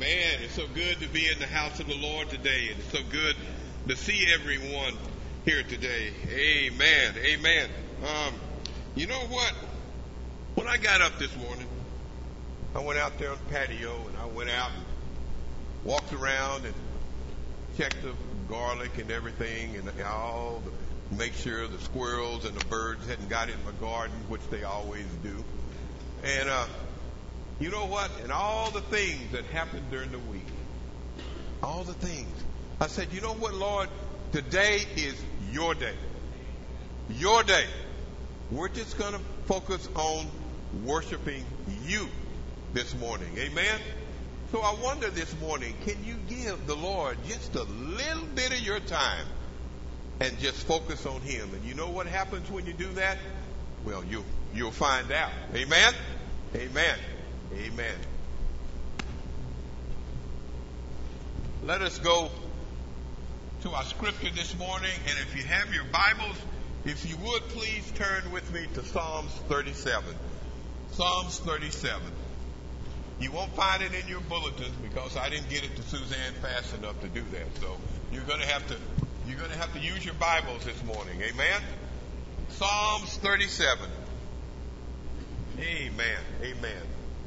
Amen. It's so good to be in the house of the Lord today, and it's so good to see everyone here today. Amen. Amen. You know what? When I got up this morning, I went out there on the patio, and I went out and walked around and checked the garlic and everything, and make sure the squirrels and the birds hadn't got in my garden, which they always do. And you know what? And all the things that happened during the week, all the things. I said, you know what, Lord? Today is your day. Your day. We're just going to focus on worshiping you this morning. Amen? So I wonder this morning, can you give the Lord just a little bit of your time and just focus on him? And you know what happens when you do that? Well, you'll find out. Amen? Amen. Amen. Let us go to our scripture this morning, and if you have your Bibles, if you would please turn with me to Psalms 37. Psalms 37. You won't find it in your bulletins because I didn't get it to Suzanne fast enough to do that. So you're going to have to use your Bibles this morning. Amen. Psalms 37. Amen. Amen.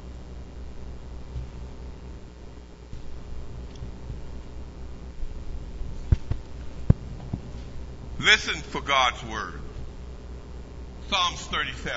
Listen for God's word. Psalms 37.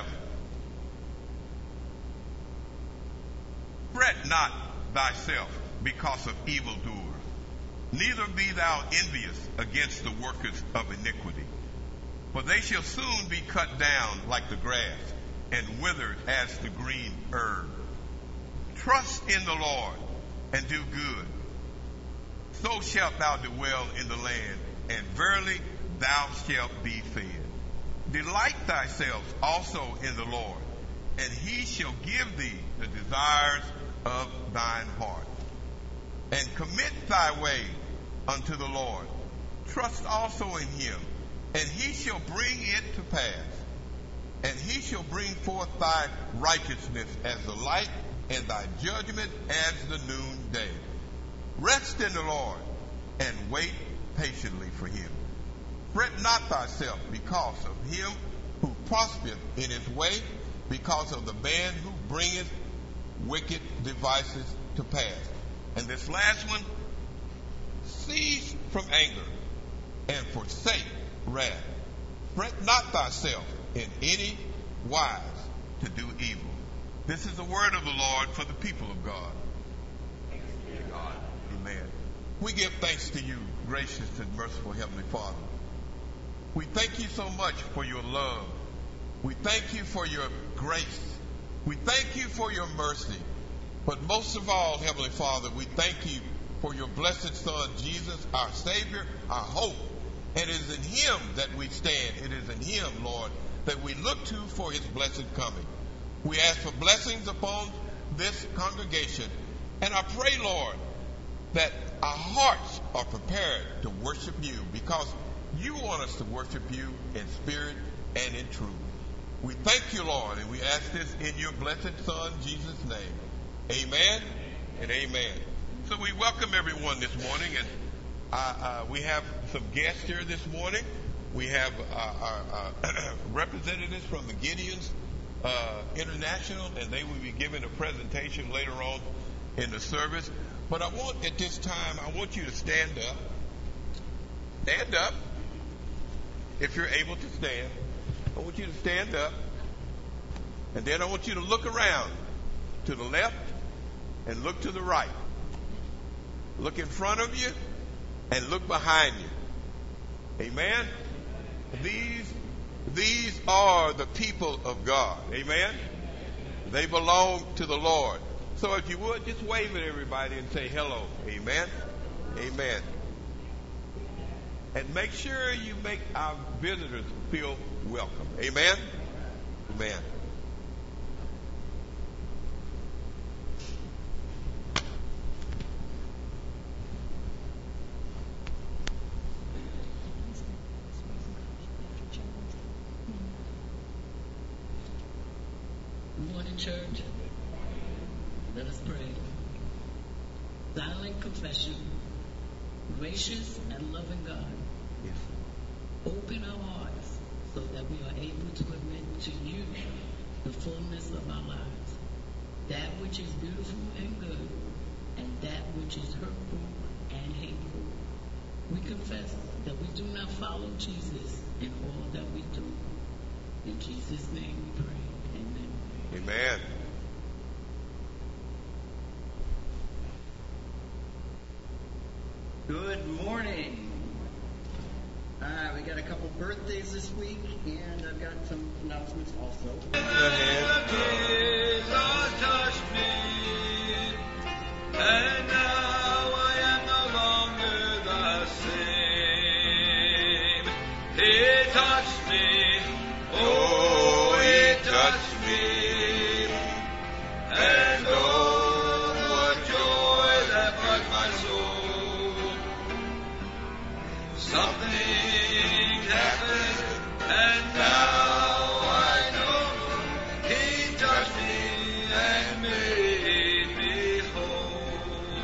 Fret not thyself because of evildoers, neither be thou envious against the workers of iniquity. For they shall soon be cut down like the grass, and withered as the green herb. Trust in the Lord, and do good. So shalt thou dwell in the land, and verily thou shalt be fed. Delight thyself also in the Lord, and he shall give thee the desires of thine heart. And commit thy way unto the Lord. Trust also in him, and he shall bring it to pass. And he shall bring forth thy righteousness as the light, and thy judgment as the noonday. Rest in the Lord, and wait patiently for him. Fret not thyself because of him who prospereth in his way, because of the man who bringeth wicked devices to pass. And this last one, cease from anger, and forsake wrath. Fret not thyself in any wise to do evil. This is the word of the Lord for the people of God. God. Amen. We give thanks to you, gracious and merciful Heavenly Father. We thank you so much for your love. We thank you for your grace. We thank you for your mercy. But most of all, Heavenly Father, we thank you for your blessed Son, Jesus, our Savior, our hope. And it is in him that we stand. It is in him, Lord, that we look to for his blessed coming. We ask for blessings upon this congregation. And I pray, Lord, that our hearts are prepared to worship you, because you want us to worship you in spirit and in truth. We thank you, Lord, and we ask this in your blessed Son, Jesus' name. Amen and amen. So we welcome everyone this morning, and we have some guests here this morning. We have our representatives from the Gideons International, and they will be giving a presentation later on in the service. But at this time, I want you to stand up. Stand up. If you're able to stand, I want you to stand up. And then I want you to look around to the left and look to the right. Look in front of you and look behind you. Amen? These are the people of God. Amen? They belong to the Lord. So if you would, just wave at everybody and say hello. Amen? Amen. And make sure you make our visitors feel welcome. Amen? Amen. Good morning, church. Let us pray. silent confession, gracious and loving God. Yes. Open our hearts so that we are able to admit to you the fullness of our lives, that which is beautiful and good, and that which is hurtful and hateful. We confess that we do not follow Jesus in all that we do. In Jesus' name we pray. Amen. Amen. Good morning. All right, we got a couple birthdays this week, and I've got some announcements also. Jesus touched me, and now I am no longer the same. He touched me, oh, he touched me, and oh, what joy that brought my soul. Something happened, and now I know he touched me and made me whole.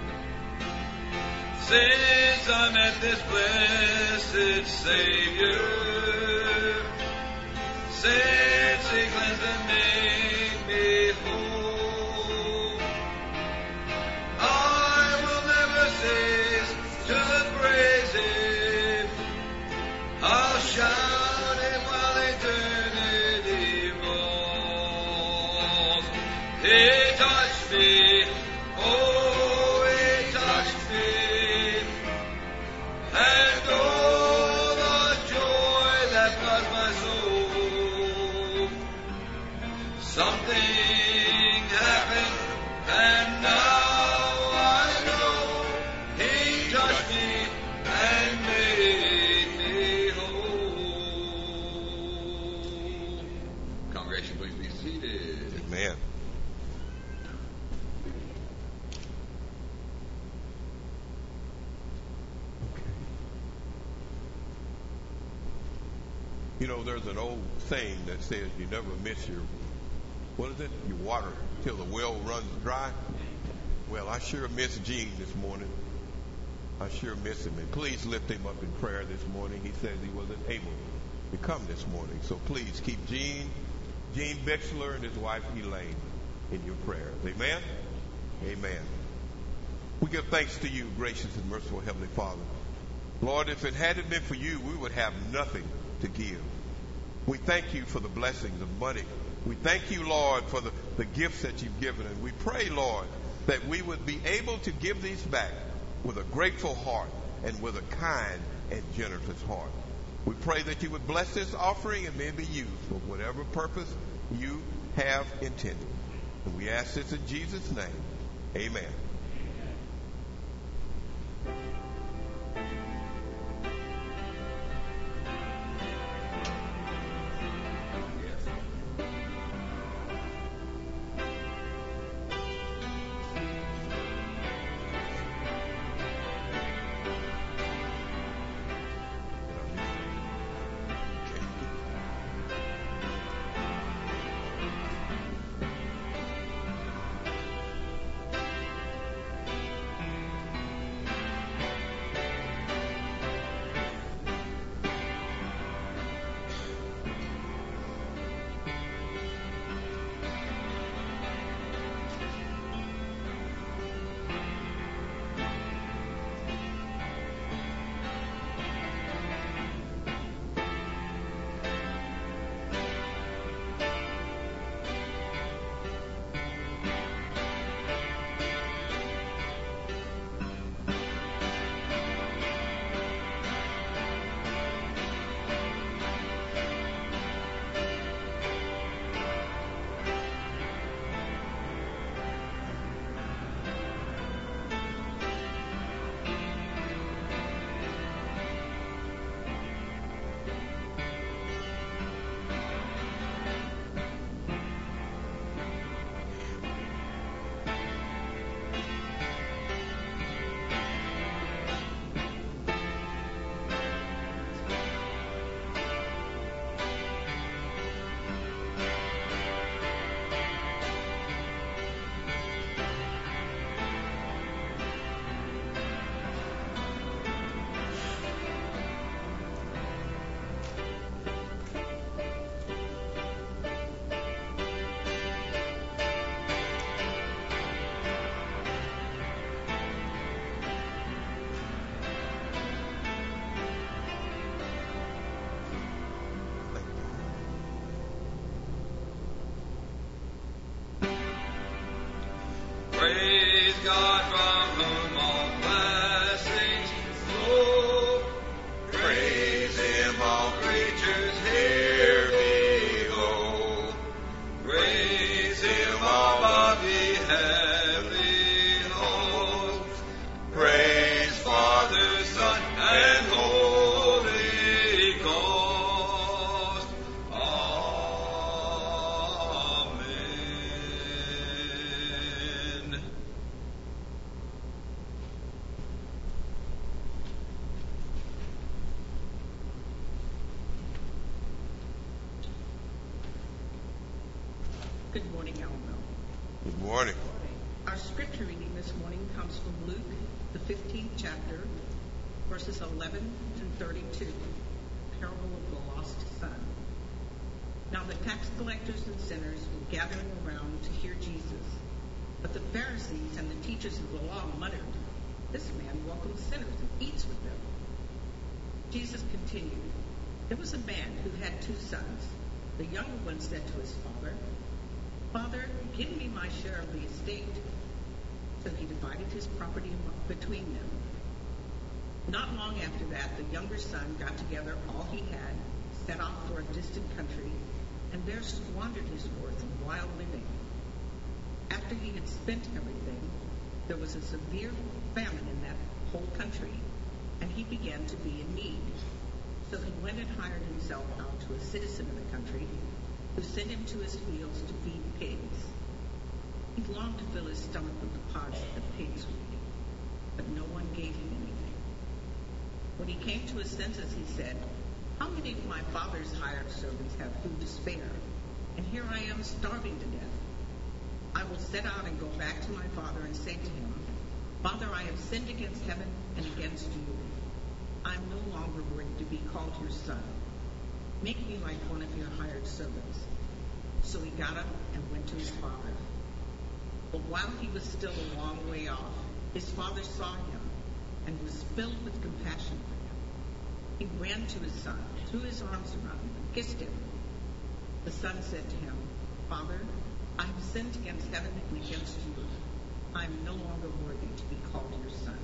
Since I met this blessed Savior, since he cleansed and made me whole, I will never cease to praise him. I'll shout it while eternity rolls. He touched me, oh, he touched me, and oh, the joy that floods my soul. Something happened, and now I know he touched me and made me whole. Congregation, please be seated. Amen. You know, there's an old saying that says you never miss your, what is it? Your water till the well runs dry. Well, I sure miss Gene this morning. I sure miss him. And please lift him up in prayer this morning. He says he wasn't able to come this morning. So please keep Gene Bixler and his wife Elaine in your prayers. Amen? Amen. We give thanks to you, gracious and merciful Heavenly Father. Lord, if it hadn't been for you, we would have nothing to give. We thank you for the blessings of money. We thank you, Lord, for the gifts that you've given. And we pray, Lord, that we would be able to give these back with a grateful heart and with a kind and generous heart. We pray that you would bless this offering and may it be used for whatever purpose you have intended. And we ask this in Jesus' name. Amen. God from whom all blessings flow. Praise Him, all creatures here below. Praise Him, all of the heavenly hosts. Praise Father, Son, and Holy Ghost. Amen. Good morning, Alamo. Good morning. Our scripture reading this morning comes from Luke, the 15th chapter, verses 11 through 32, parable of the lost son. Now the tax collectors and sinners were gathering around to hear Jesus. But the Pharisees and the teachers of the law muttered, "This man welcomes sinners and eats with them." Jesus continued, "There was a man who had 2 sons. The younger one said to his father, 'Father, give me my share of the estate.' So he divided his property between them. Not long after that, the younger son got together all he had, set off for a distant country, and there squandered his worth in wild living. After he had spent everything, there was a severe famine in that whole country, and he began to be in need. So he went and hired himself out to a citizen of the country, who sent him to his fields to feed pigs. He longed to fill his stomach with the pods that the pigs would eat, but no one gave him anything. When he came to his senses, he said, 'How many of my father's hired servants have food to spare? And here I am starving to death. I will set out and go back to my father and say to him, Father, I have sinned against heaven and against you. I am no longer worthy to be called your son. Make me like one of your hired servants.' So he got up and went to his father. But while he was still a long way off, his father saw him and was filled with compassion for him. He ran to his son, threw his arms around him, and kissed him. The son said to him, 'Father, I have sinned against heaven and against you. I am no longer worthy to be called your son.'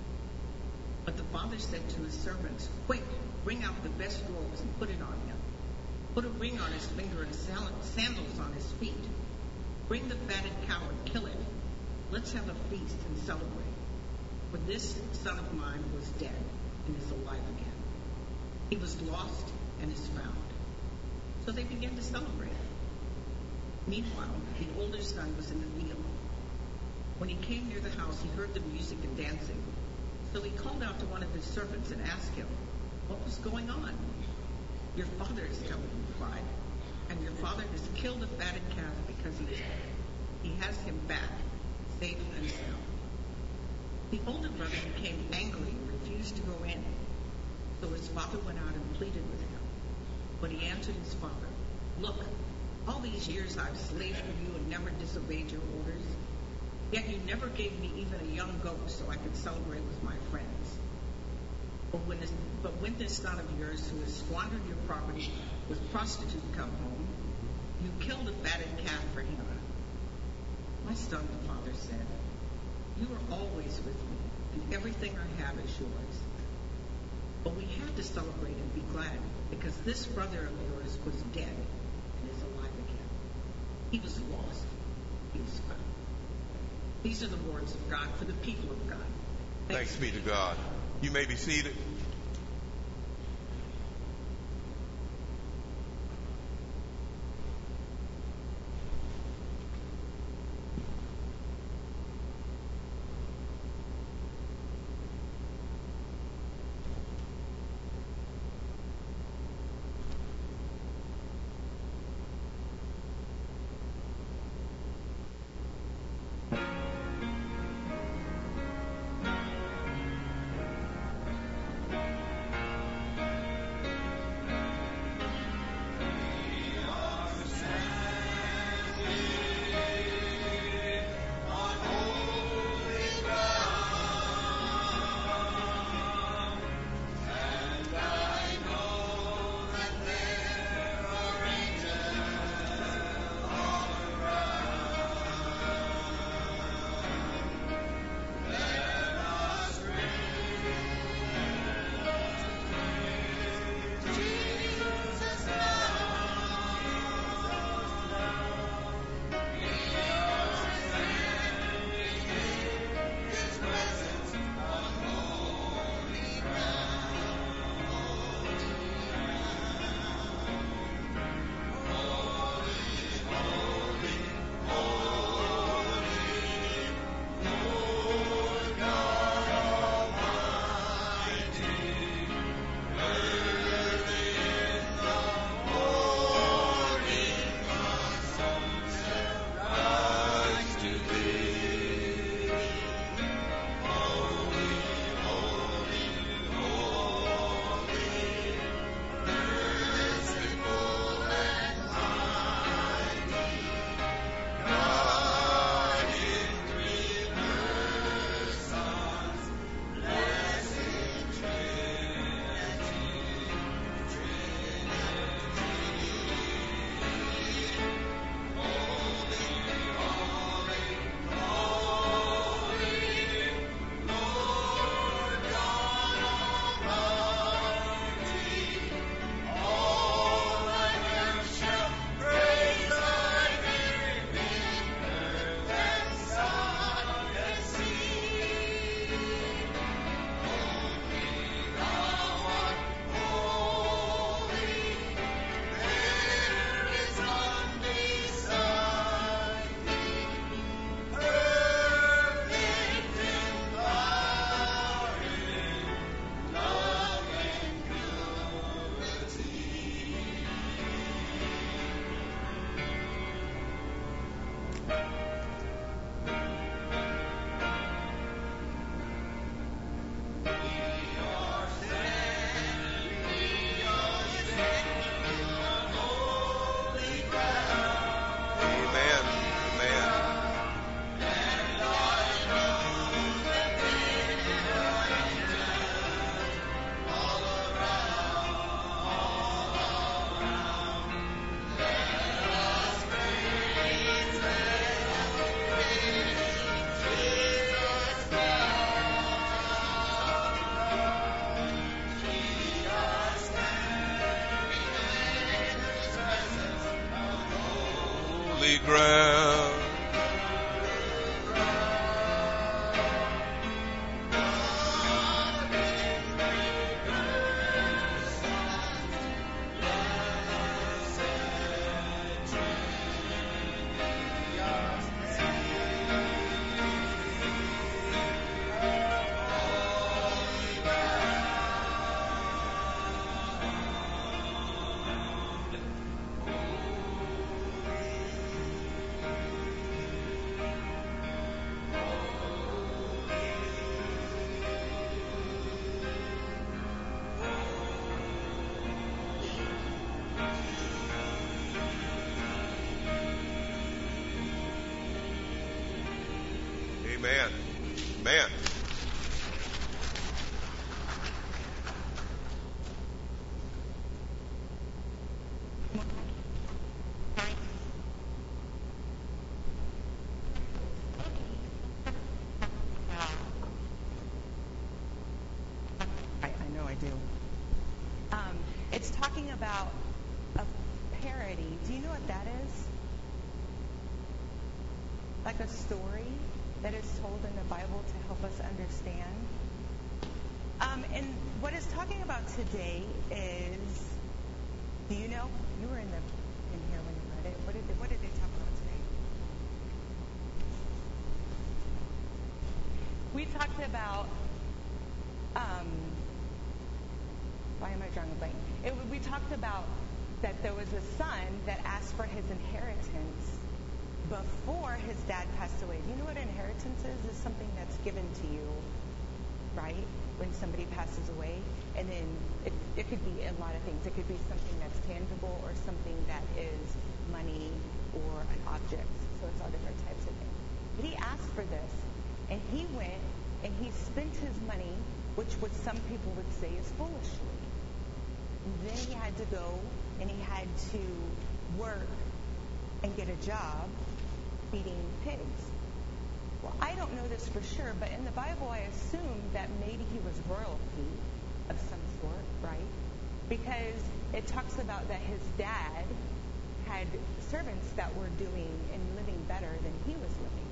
But the father said to his servants, 'Quick, bring out the best robes and put it on him. Put a ring on his finger and sandals on his feet. Bring the fatted cow and kill it. Let's have a feast and celebrate. For this son of mine was dead and is alive again. He was lost and is found.' So they began to celebrate. Meanwhile, the older son was in the field. When he came near the house, he heard the music and dancing. So he called out to one of his servants and asked him, 'What was going on?' 'Your father is coming,' he replied, 'and your father has killed a fatted calf because he has him back, safe and sound.' The older brother became angry and refused to go in. So his father went out and pleaded with him. But he answered his father, 'Look, all these years I've slaved for you and never disobeyed your orders. Yet you never gave me even a young goat so I could celebrate with my friends. But when this son of yours who has squandered your property with prostitute come home, you killed a fatted calf for him.' 'My son,' the father said, 'you are always with me, and everything I have is yours. But we had to celebrate and be glad, because this brother of yours was dead and is alive again. He was lost, he is found.'" These are the words of God for the people of God. Thanks be to God. You may be seated. Amen. Amen. I know I do. It's talking about a parody. Do you know what that is? Like a story that is told in the Bible to help us understand. And what it's talking about today is, do you know? You were in here when you read it. What did they talk about today? We talked about why am I drawing a blank? We talked about that there was a son that asked for his inheritance before his dad passed away. Do you know what inheritance is? It's something that's given to you, right? When somebody passes away. And then it could be a lot of things. It could be something that's tangible or something that is money or an object. So it's all different types of things. But he asked for this, and he went and he spent his money, which what some people would say is foolishly. And then he had to go and he had to work and get a job feeding pigs. Well, I don't know this for sure, but in the Bible I assume that maybe he was royalty of some sort, right? Because it talks about that his dad had servants that were doing and living better than he was living.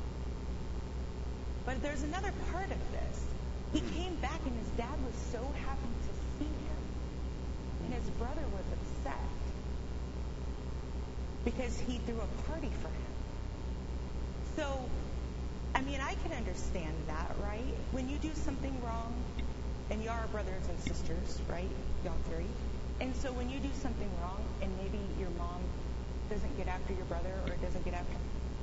But there's another part of this. He came back and his dad was so happy to see him. And his brother was upset because he threw a party for him. So, I mean, I can understand that, right? When you do something wrong, and you are brothers and sisters, right? Y'all three. And so when you do something wrong, and maybe your mom doesn't get after your brother or doesn't get after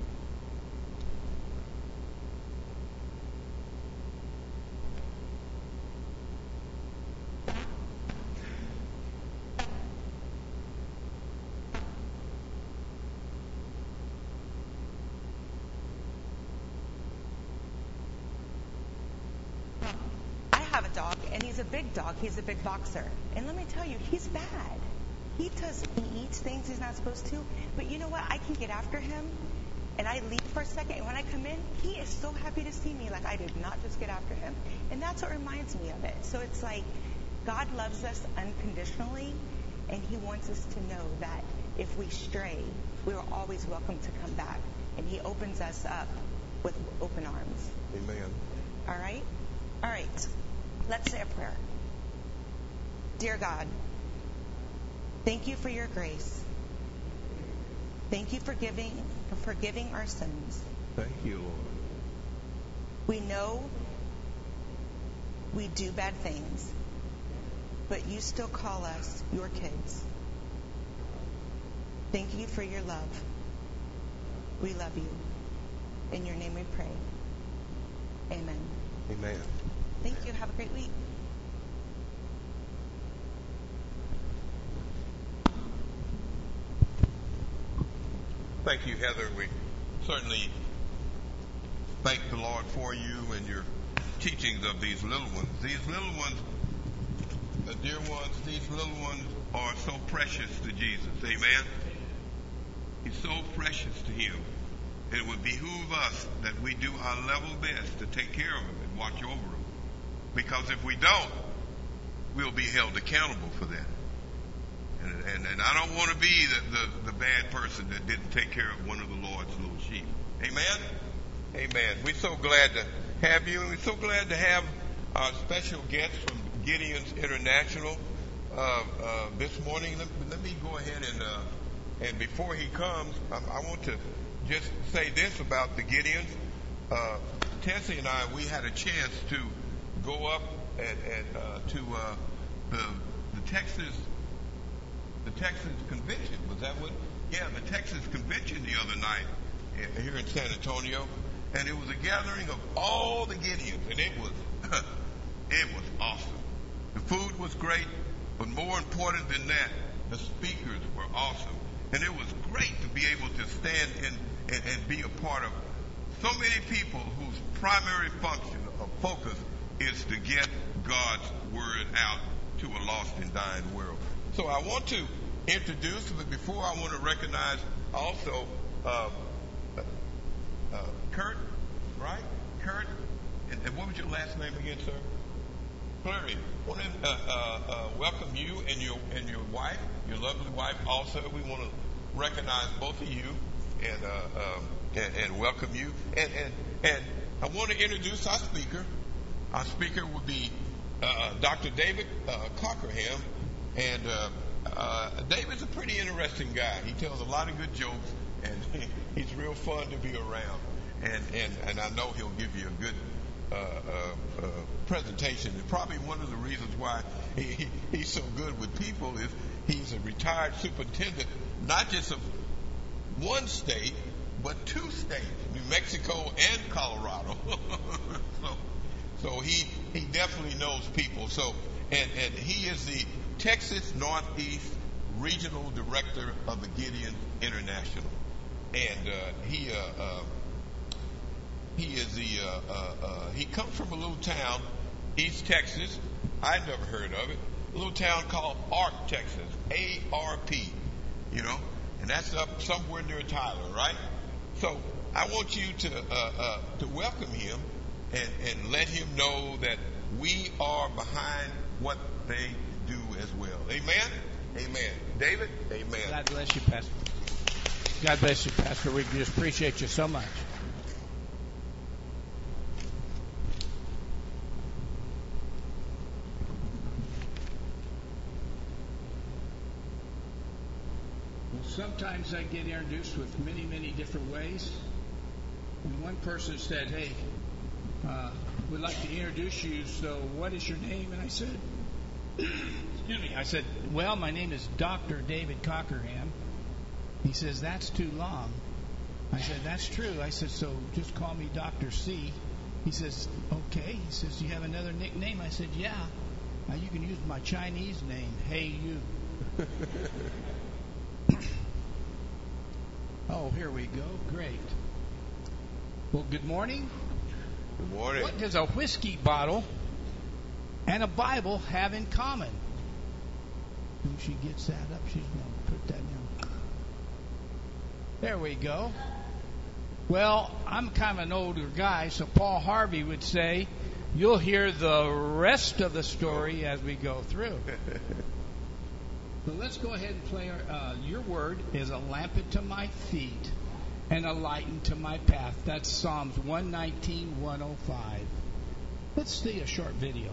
dog, and he's a big dog. He's a big boxer. And let me tell you, he's bad. He eats things he's not supposed to. But you know what? I can get after him, and I leave for a second, and when I come in, he is so happy to see me like I did not just get after him. And that's what reminds me of it. So it's like God loves us unconditionally, and he wants us to know that if we stray, we are always welcome to come back. And he opens us up with open arms. Amen. All right? All right. Let's say a prayer. Dear God, thank you for your grace. Thank you for forgiving our sins. Thank you, Lord. We know we do bad things, but you still call us your kids. Thank you for your love. We love you. In your name we pray. Amen. Amen. Thank you. Have a great week. Thank you, Heather. We certainly thank the Lord for you and your teachings of these little ones. These little ones, the dear ones, these little ones are so precious to Jesus. Amen. He's so precious to him. It would behoove us that we do our level best to take care of them and watch over them. Because if we don't, we'll be held accountable for that. And I don't want to be the bad person that didn't take care of one of the Lord's little sheep. Amen? Amen. We're so glad to have you. And we're so glad to have our special guest from Gideon's International this morning. Let me go ahead and before he comes, I want to just say this about the Gideons. Tessie and I, we had a chance to go up to the Texas convention. Was that what? Yeah, the Texas convention the other night here in San Antonio, and it was a gathering of all the Gideons, and it was awesome. The food was great, but more important than that, the speakers were awesome, and it was great to be able to stand and be a part of so many people whose primary function or focus is to get God's word out to a lost and dying world. So I want to introduce, but before I want to recognize also Kurt, right? Kurt, and what was your last name again, sir? Flurry. I want to welcome you and your wife, your lovely wife. Also, we want to recognize both of you and welcome you. And I want to introduce our speaker. Our speaker will be Dr. David Cockerham, and David's a pretty interesting guy. He tells a lot of good jokes, and he's real fun to be around. And I know he'll give you a good presentation. And probably one of the reasons why he's so good with people is he's a retired superintendent, not just of one state, but 2 states, New Mexico and Colorado. So he definitely knows people. So and he is the Texas Northeast Regional Director of the Gideon International, and he comes from a little town, East Texas. I'd never heard of it. A little town called Arp, Texas, A-R-P, and that's up somewhere near Tyler, right? So I want you to welcome him and let him know that we are behind what they do as well. Amen? Amen. David? Amen. God bless you, Pastor. God bless you, Pastor. We just appreciate you so much. Well, sometimes I get introduced with many, many different ways. And one person said, hey, we'd like to introduce you, so what is your name? And I said, excuse me, I said, well, my name is Dr. David Cockerham. He says, that's too long. I said, that's true. I said, so just call me Dr. C. He says, okay. He says, do you have another nickname? I said, yeah. Now you can use my Chinese name, Hey You. Oh, here we go. Great. Well, good morning. Good morning. What does a whiskey bottle and a Bible have in common? When she gets that up, she's going to put that down. There we go. Well, I'm kind of an older guy, so Paul Harvey would say, you'll hear the rest of the story as we go through. So let's go ahead and play. Your word is a lamp unto my feet and a light unto my path. That's Psalms 119, 105. Let's see a short video.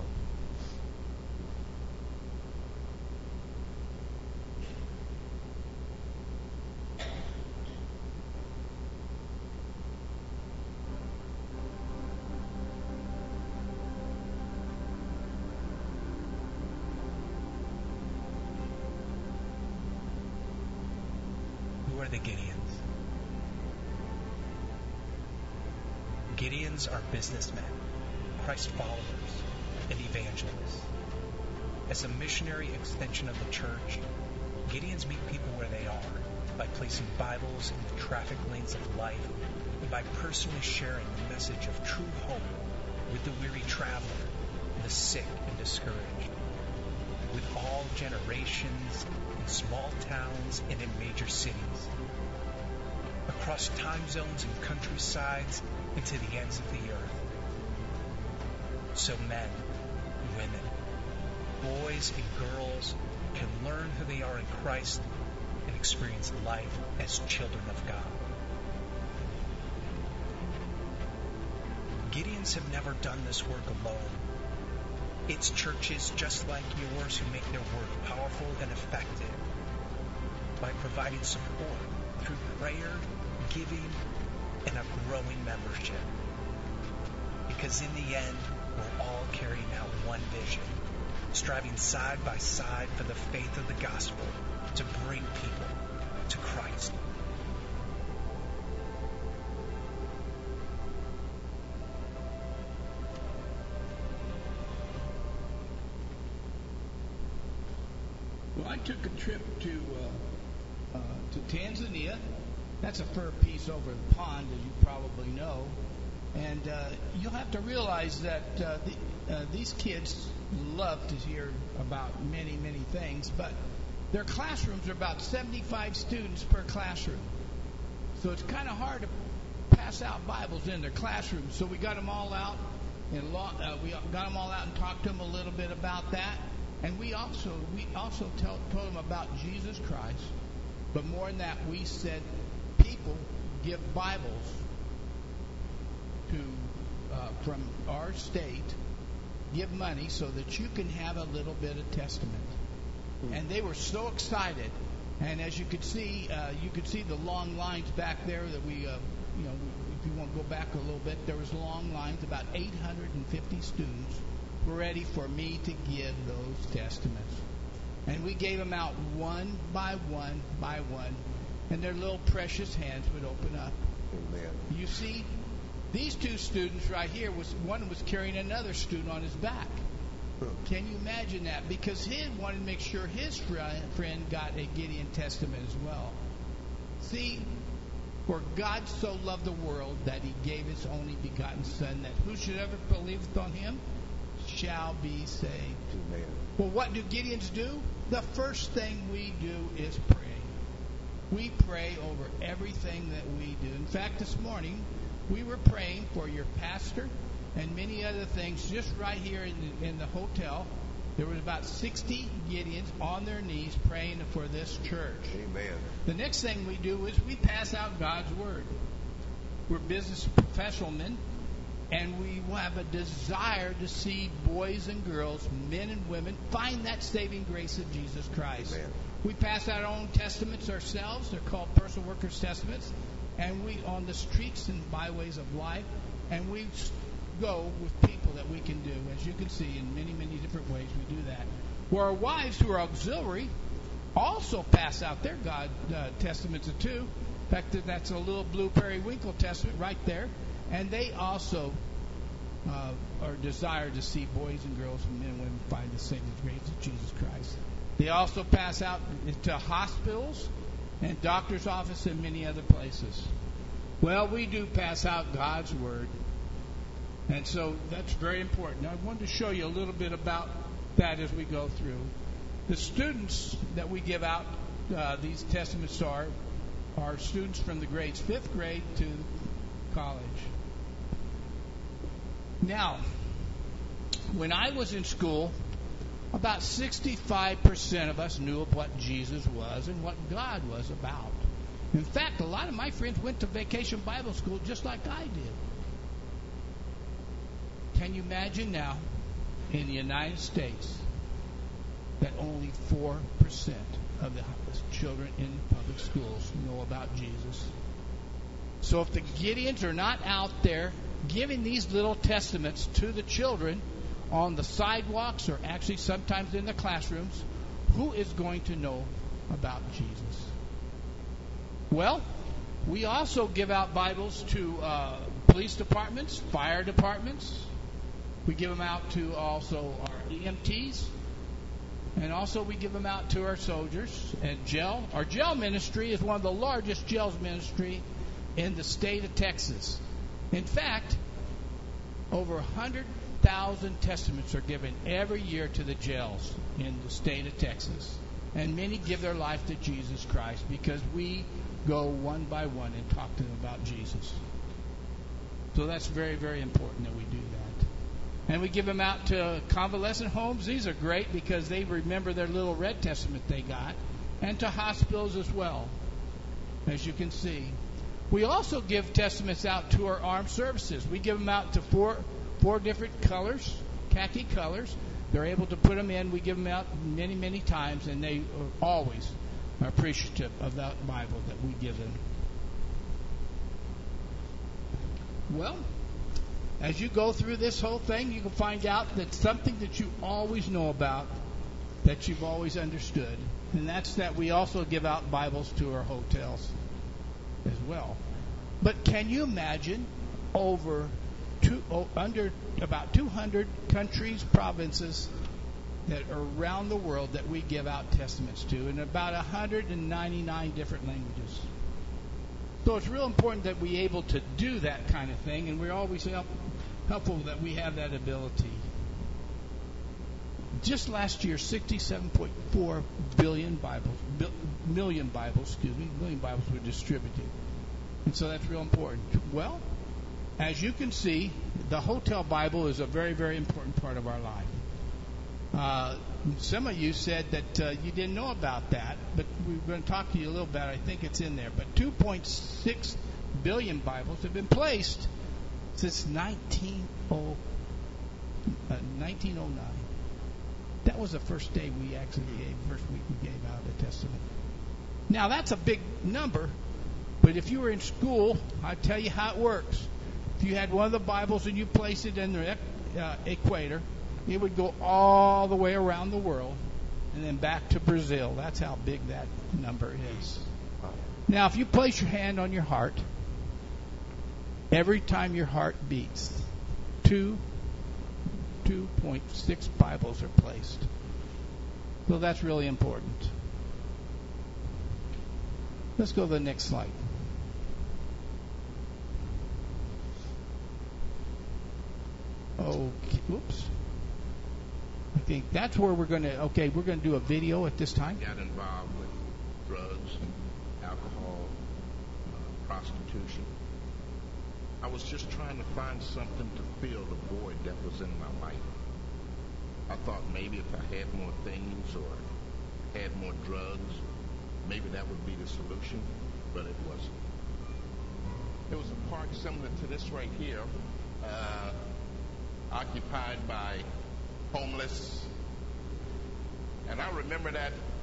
Who are the Gideons? Gideons are businessmen, Christ followers, and evangelists. As a missionary extension of the church, Gideons meet people where they are by placing Bibles in the traffic lanes of life and by personally sharing the message of true hope with the weary traveler, the sick and discouraged, with all generations, in small towns and in major cities, across time zones and countrysides and to the ends of the earth. So men, women, boys and girls can learn who they are in Christ and experience life as children of God. Gideons have never done this work alone. It's churches just like yours who make their work powerful and effective by providing support through prayer, giving, and a growing membership. Because in the end, we're all carrying out one vision, striving side by side for the faith of the gospel to bring people to Christ. Well, I took a trip to Tanzania. That's a fur piece over the pond, as you probably know. And you'll have to realize that these kids love to hear about many, many things, but their classrooms are about 75 students per classroom. So it's kind of hard to pass out Bibles in their classrooms. So we got them all out, and talked to them a little bit about that. And we also told them about Jesus Christ. But more than that, we said people give Bibles to from our state, give money so that you can have a little bit of testament. And they were so excited. And as you could see the long lines back there that we, if you want to go back a little bit, there was long lines, about 850 students were ready for me to give those testaments. And we gave them out one by one, and their little precious hands would open up. Amen. You see, these two students right here, one was carrying another student on his back. Can you imagine that? Because he wanted to make sure his friend got a Gideon Testament as well. See, for God so loved the world that he gave his only begotten Son, that whosoever believeth on him shall be saved. Amen. Well, what do Gideons do? The first thing we do is pray. We pray over everything that we do. In fact, this morning, we were praying for your pastor and many other things just right here in the hotel. There was about 60 Gideons on their knees praying for this church. Amen. The next thing we do is we pass out God's Word. We're business professional, and we have a desire to see boys and girls, men and women, find that saving grace of Jesus Christ. Amen. We pass out our own testaments ourselves. They're called personal workers' testaments. And we, on the streets and byways of life, and we go with people that we can do. As you can see, in many, many different ways we do that. Where our wives, who are auxiliary, also pass out their God testaments too. In fact, that's a little blue periwinkle testament right there. And they also are desired to see boys and girls and men and women find the saving grace of Jesus Christ. They also pass out to hospitals and doctor's office and many other places. Well, we do pass out God's Word. And so that's very important. Now, I wanted to show you a little bit about that as we go through. The students that we give out these testaments are students from the grades 5th grade to college. Now, when I was in school, about 65% of us knew of what Jesus was and what God was about. In fact, a lot of my friends went to Vacation Bible School just like I did. Can you imagine now, in the United States, that only 4% of the children in public schools know about Jesus? So if the Gideons are not out there giving these little testaments to the children on the sidewalks or actually sometimes in the classrooms, who is going to know about Jesus? Well, we also give out Bibles to police departments, fire departments. We give them out to also our EMTs. And also we give them out to our soldiers and jail. Our jail ministry is one of the largest jails ministry in the state of Texas. In fact, over 100,000 testaments are given every year to the jails in the state of Texas. And many give their life to Jesus Christ because we go one by one and talk to them about Jesus. So that's very, very important that we do that. And we give them out to convalescent homes. These are great because they remember their little red testament they got. And to hospitals as well, as you can see. We also give testaments out to our armed services. We give them out to four different colors, khaki colors. They're able to put them in. We give them out many, many times, and they are always appreciative of that Bible that we give them. Well, as you go through this whole thing, you can find out that something that you always know about, that you've always understood, and that's that we also give out Bibles to our hotels as well. But can you imagine under about 200 countries, provinces that are around the world that we give out testaments to, in about 199 different languages? So it's real important that we're able to do that kind of thing, and we're always helpful that we have that ability. Just last year, 67.4 million Bibles were distributed. And so that's real important. Well, as you can see, the hotel Bible is a very, very important part of our life. Some of you said that you didn't know about that, but we're going to talk to you a little bit. I think it's in there. But 2.6 billion Bibles have been placed since 1909. That was the first day we actually first week we gave out a Testament. Now, that's a big number, but if you were in school, I'll tell you how it works. If you had one of the Bibles and you placed it in the equator, it would go all the way around the world and then back to Brazil. That's how big that number is. Now, if you place your hand on your heart, every time your heart beats, 2.6 Bibles are placed. So that's really important. Let's go to the next slide. Okay, oops. I think that's where we're going to do a video at this time. Got involved with drugs, alcohol, prostitution. I was just trying to find something to fill the void that was in my life. I thought maybe if I had more things or had more drugs, maybe that would be the solution, but it wasn't. There was a park similar to this right here, occupied by homeless. And I remember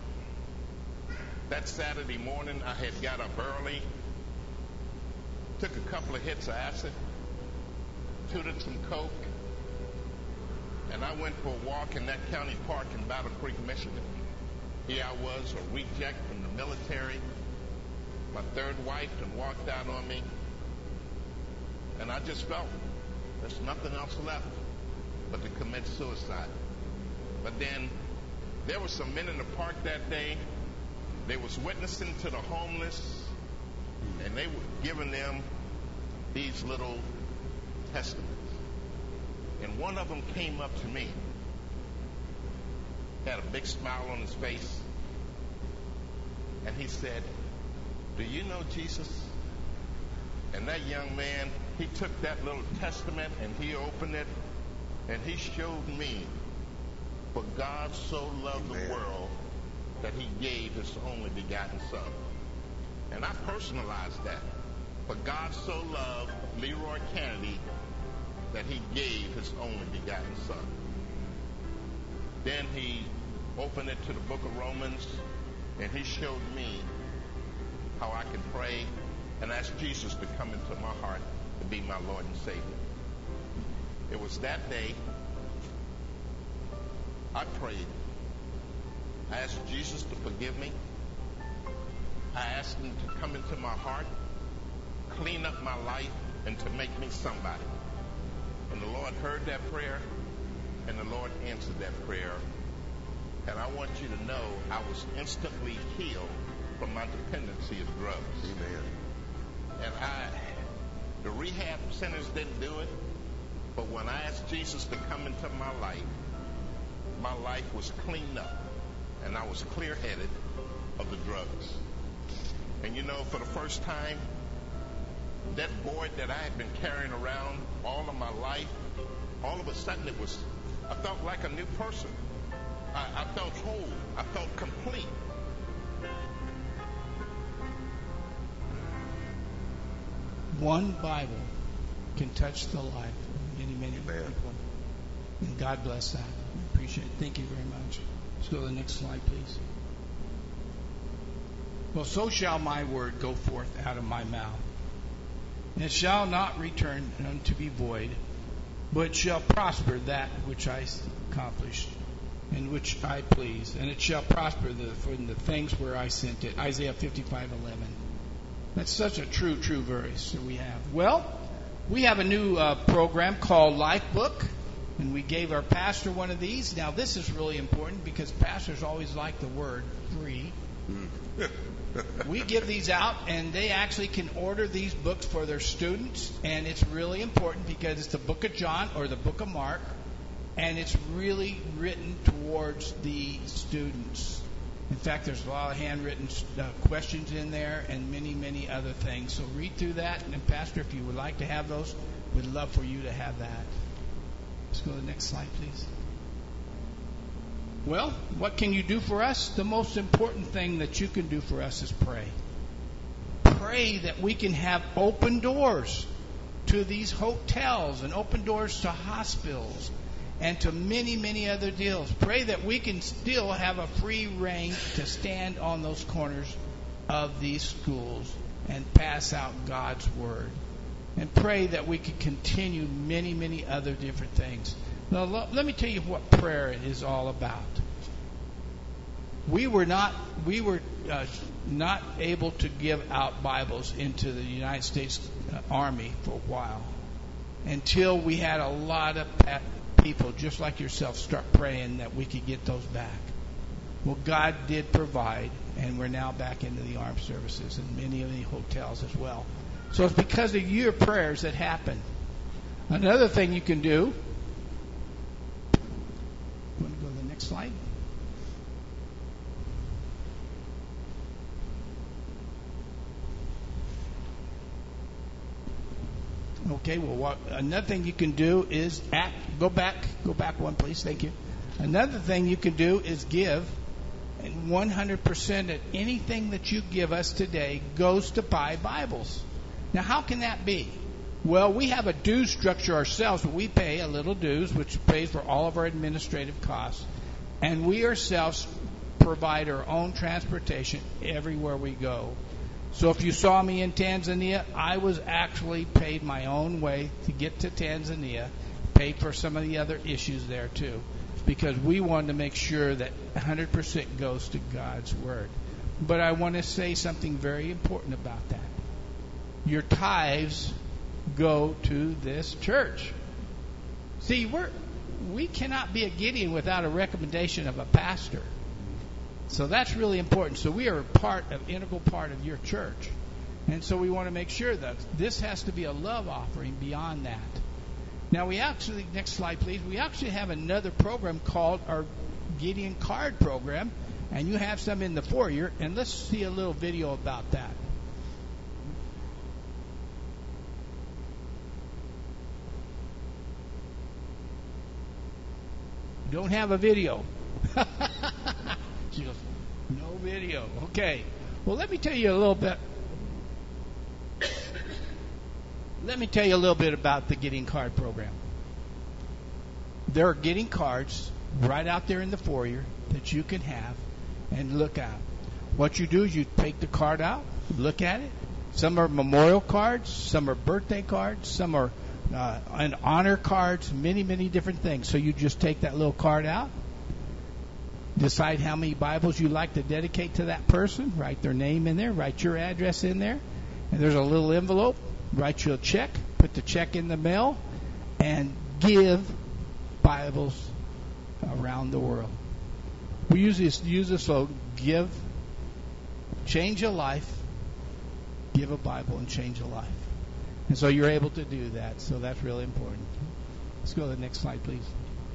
that Saturday morning I had got up early, took a couple of hits of acid, tooted some coke, and I went for a walk in that county park in Battle Creek, Michigan. Here I was, a reject from the military. My third wife had walked out on me, and I just felt there's nothing else left but to commit suicide. But then there were some men in the park that day. They was witnessing to the homeless, and they were giving them these little testaments. And one of them came up to me, had a big smile on his face, and he said, "Do you know Jesus?" And that young man, he took that little testament and he opened it, and he showed me, for God so loved the world that he gave his only begotten son. And I personalized that. For God so loved Leroy Kennedy that he gave his only begotten son. Then he opened it to the book of Romans, and he showed me how I can pray and ask Jesus to come into my heart to be my Lord and Savior. It was that day I prayed. I asked Jesus to forgive me. I asked him to come into my heart, clean up my life, and to make me somebody. And the Lord heard that prayer, and the Lord answered that prayer. And I want you to know I was instantly healed from my dependency of drugs. Amen. And the rehab centers didn't do it, but when I asked Jesus to come into my life was cleaned up, and I was clear-headed of the drugs. And you know, for the first time, that void that I had been carrying around all of my life, all of a sudden I felt like a new person. I felt whole. I felt complete. One Bible can touch the life of many, many people. And God bless that. We appreciate it. Thank you very much. Let's go to the next slide, please. Well, so shall my word go forth out of my mouth. And it shall not return unto me void, but shall prosper that which I accomplish, and which I please. And it shall prosper from the things where I sent it. Isaiah 55:11. That's such a true verse that we have. Well, we have a new program called Life Book, and we gave our pastor one of these. Now, this is really important because pastors always like the word free. we give these out, and they actually can order these books for their students, and it's really important because it's the book of John or the book of Mark, and it's really written towards the students. In fact, there's a lot of handwritten questions in there and many, many other things. So read through that, and Pastor, if you would like to have those, we'd love for you to have that. Let's go to the next slide, please. Well, what can you do for us? The most important thing that you can do for us is pray. Pray that we can have open doors to these hotels and open doors to hospitals and to many, many other deals. Pray that we can still have a free reign to stand on those corners of these schools and pass out God's Word. And pray that we can continue many, many other different things. Now, let me tell you what prayer is all about. We were not able to give out Bibles into the United States Army for a while until we had a lot of people just like yourself start praying that we could get those back. Well, God did provide, and we're now back into the armed services and many of the hotels as well. So it's because of your prayers that happened. Another thing you can do. Want to go to the next slide? Okay, well, another thing you can do is go back one, please. Thank you. Another thing you can do is give, and 100% of anything that you give us today goes to buy Bibles. Now, how can that be? Well, we have a dues structure ourselves, but we pay a little dues, which pays for all of our administrative costs, and we ourselves provide our own transportation everywhere we go. So if you saw me in Tanzania, I was actually paid my own way to get to Tanzania, paid for some of the other issues there too, because we wanted to make sure that 100% goes to God's Word. But I want to say something very important about that. Your tithes go to this church. See, we cannot be a Gideon without a recommendation of a pastor. So that's really important. So we are integral part of your church. And so we want to make sure that this has to be a love offering beyond that. Now next slide please, we actually have another program called our Gideon Card Program, and you have some in the foyer, and let's see a little video about that. Don't have a video. She goes, no video. Okay. Well, let me tell you a little bit. Let me tell you a little bit about the Gideon Card Program. There are Gideon cards right out there in the foyer that you can have and look at. What you do is you take the card out, look at it. Some are memorial cards, some are birthday cards, some are and honor cards, many, many different things. So you just take that little card out, decide how many Bibles you like to dedicate to that person, write their name in there, write your address in there, and there's a little envelope, write you a check, put the check in the mail, and give Bibles around the world. We use this slogan, give, change a life, give a Bible and change a life. And so you're able to do that, so that's really important. Let's go to the next slide, please.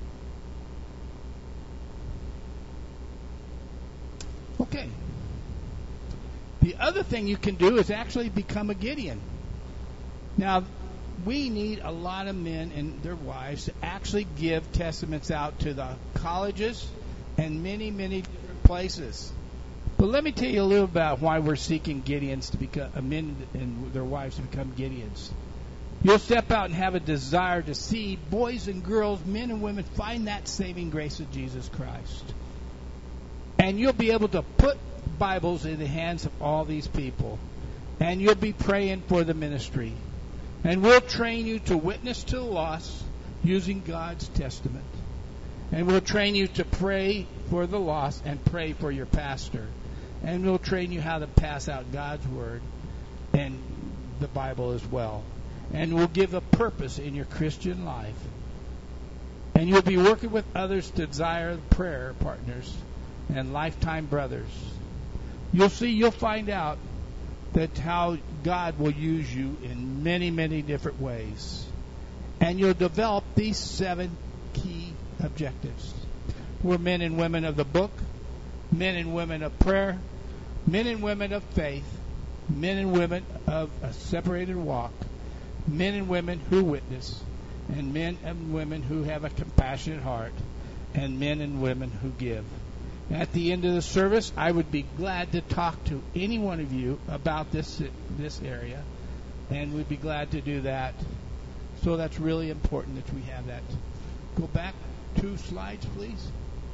Okay. The other thing you can do is actually become a Gideon. Now, we need a lot of men and their wives to actually give testaments out to the colleges and many, many different places. But let me tell you a little about why we're seeking Gideons to become men and their wives to become Gideons. You'll step out and have a desire to see boys and girls, men and women, find that saving grace of Jesus Christ. And you'll be able to put Bibles in the hands of all these people. And you'll be praying for the ministry. And we'll train you to witness to the lost using God's testament. And we'll train you to pray for the lost and pray for your pastor. And we'll train you how to pass out God's Word and the Bible as well. And we'll give a purpose in your Christian life. And you'll be working with others to desire prayer partners and lifetime brothers. you'll find out that how God will use you in many, many different ways. And you'll develop these 7 key objectives. We're men and women of the book, men and women of prayer, men and women of faith, men and women of a separated walk, men and women who witness, and men and women who have a compassionate heart, and men and women who give. At the end of the service, I would be glad to talk to any one of you about this area, and we'd be glad to do that. So that's really important that we have that. Go back 2 slides, please.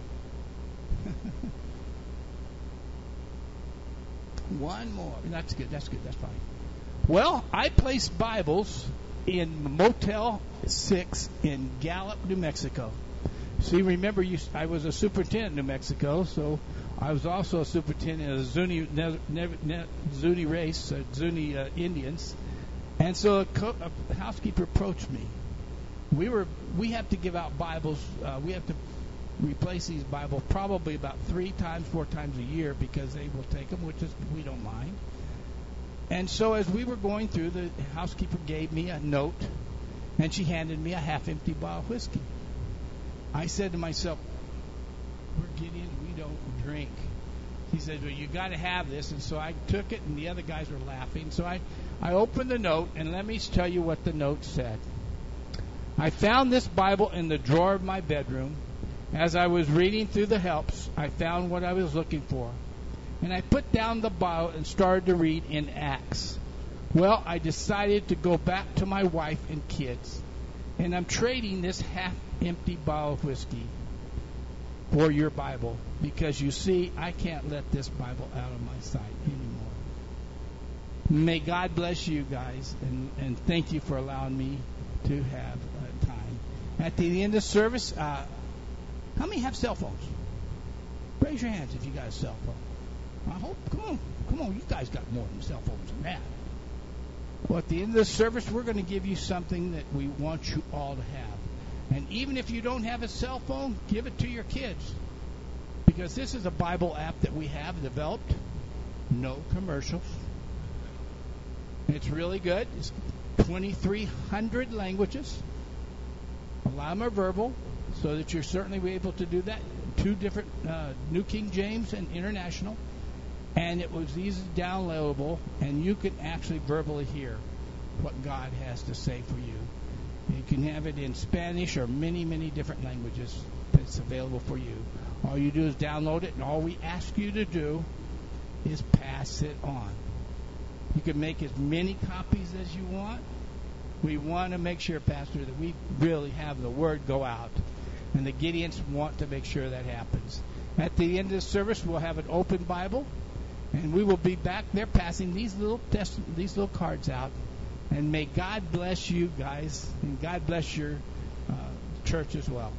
One more. That's good. That's fine. Well, I placed Bibles in Motel 6 in Gallup, New Mexico. See, remember, I was a superintendent in New Mexico, so I was also a superintendent of the Zuni race, Zuni Indians. And so a housekeeper approached me. We have to give out Bibles. We have to replace these Bibles probably about 4 times a year because they will take them, which is we don't mind. And so as we were going through, the housekeeper gave me a note, and she handed me a half-empty bottle of whiskey. I said to myself, "We're Gideon, we don't drink." He said, "Well, you got to have this." And so I took it, and the other guys were laughing. So I opened the note, and let me tell you what the note said. I found this Bible in the drawer of my bedroom. As I was reading through the helps, I found what I was looking for. And I put down the Bible and started to read in Acts. Well, I decided to go back to my wife and kids. And I'm trading this half-empty bottle of whiskey for your Bible. Because you see, I can't let this Bible out of my sight anymore. May God bless you guys. And thank you for allowing me to have time. At the end of service, how many have cell phones? Raise your hands if you got a cell phone. I hope. Come on. You guys got more than cell phones than that. Well, at the end of the service, we're going to give you something that we want you all to have. And even if you don't have a cell phone, give it to your kids. Because this is a Bible app that we have developed. No commercials. It's really good. It's 2,300 languages. A lot of them are verbal, so that you're certainly able to do that. 2 different, New King James and International. And it was easily downloadable, and you can actually verbally hear what God has to say for you. You can have it in Spanish or many, many different languages that's available for you. All you do is download it, and all we ask you to do is pass it on. You can make as many copies as you want. We want to make sure, Pastor, that we really have the word go out. And the Gideons want to make sure that happens. At the end of the service, we'll have an open Bible. And we will be back there passing these little cards out. And may God bless you guys. And God bless your church as well.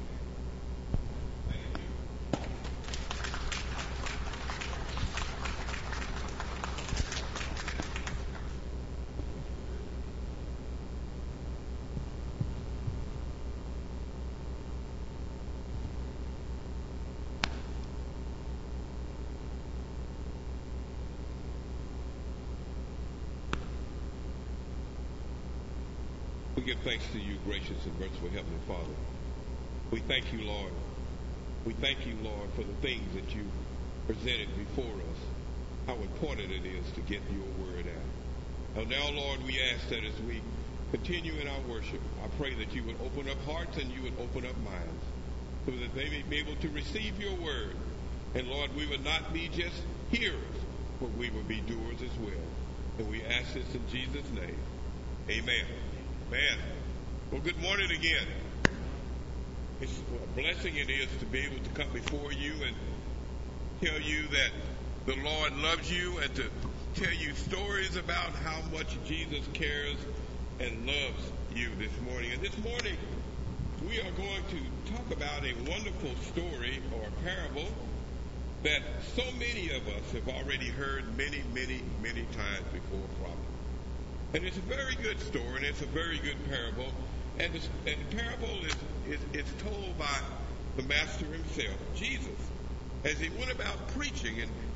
We give thanks to you, gracious and merciful Heavenly Father. We thank you, Lord. We thank you, Lord, for the things that you presented before us, how important it is to get your word out. And now, Lord, we ask that as we continue in our worship, I pray that you would open up hearts and you would open up minds so that they may be able to receive your word. And, Lord, we would not be just hearers, but we would be doers as well. And we ask this in Jesus' name. Amen. Man, well, good morning again. It's a blessing it is to be able to come before you and tell you that the Lord loves you and to tell you stories about how much Jesus cares and loves you this morning. And this morning, we are going to talk about a wonderful story or parable that so many of us have already heard many, many, many times before from. And it's a very good story, and it's a very good parable. And the parable is told by the Master himself, Jesus, as he went about preaching.